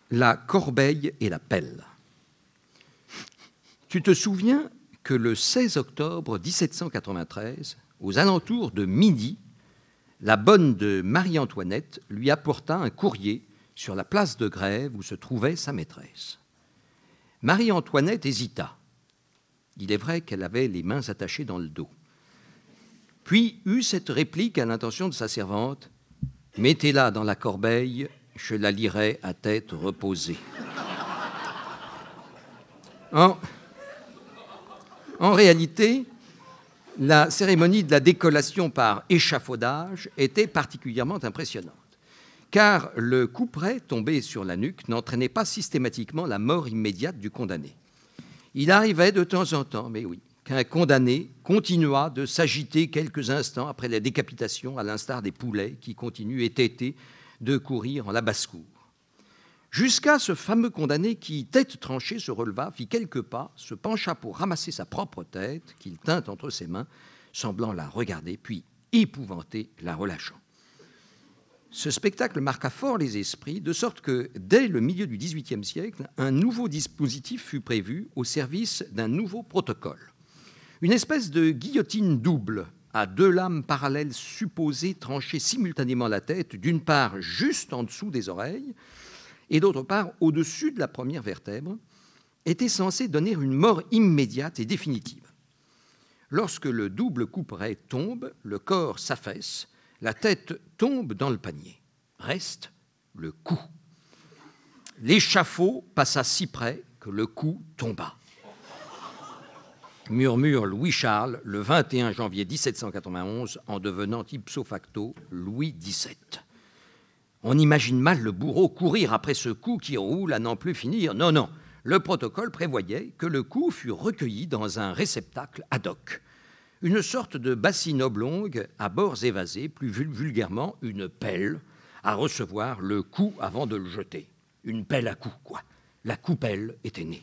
La corbeille et la pelle. Tu te souviens que le 16 octobre 1793, aux alentours de midi, la bonne de Marie-Antoinette lui apporta un courrier sur la place de Grève où se trouvait sa maîtresse. Marie-Antoinette hésita. Il est vrai qu'elle avait les mains attachées dans le dos. Puis eut cette réplique à l'intention de sa servante : « Mettez-la dans la corbeille, je la lirai à tête reposée. » En réalité, la cérémonie de la décollation par échafaudage était particulièrement impressionnante, car le couperet tombé sur la nuque n'entraînait pas systématiquement la mort immédiate du condamné. Il arrivait de temps en temps, mais oui, qu'un condamné continuât de s'agiter quelques instants après la décapitation, à l'instar des poulets qui continuent étêtés de courir en la basse-cour. Jusqu'à ce fameux condamné qui, tête tranchée, se releva, fit quelques pas, se pencha pour ramasser sa propre tête, qu'il tint entre ses mains, semblant la regarder, puis, épouvanté, la relâchant. Ce spectacle marqua fort les esprits, de sorte que, dès le milieu du XVIIIe siècle, un nouveau dispositif fut prévu au service d'un nouveau protocole. Une espèce de guillotine double, à 2 lames parallèles supposées trancher simultanément la tête, d'une part juste en dessous des oreilles, et d'autre part au-dessus de la première vertèbre, était censé donner une mort immédiate et définitive. Lorsque le double couperet tombe, le corps s'affaisse, la tête tombe dans le panier. Reste le cou. L'échafaud passa si près que le cou tomba. Murmure Louis-Charles le 21 janvier 1791 en devenant ipso facto Louis XVII. On imagine mal le bourreau courir après ce cou qui roule à n'en plus finir. Non, non, le protocole prévoyait que le cou fût recueilli dans un réceptacle ad hoc, une sorte de bassine oblongue à bords évasés, plus vulgairement une pelle, à recevoir le coup avant de le jeter. Une pelle à coups, quoi. La coupelle était née.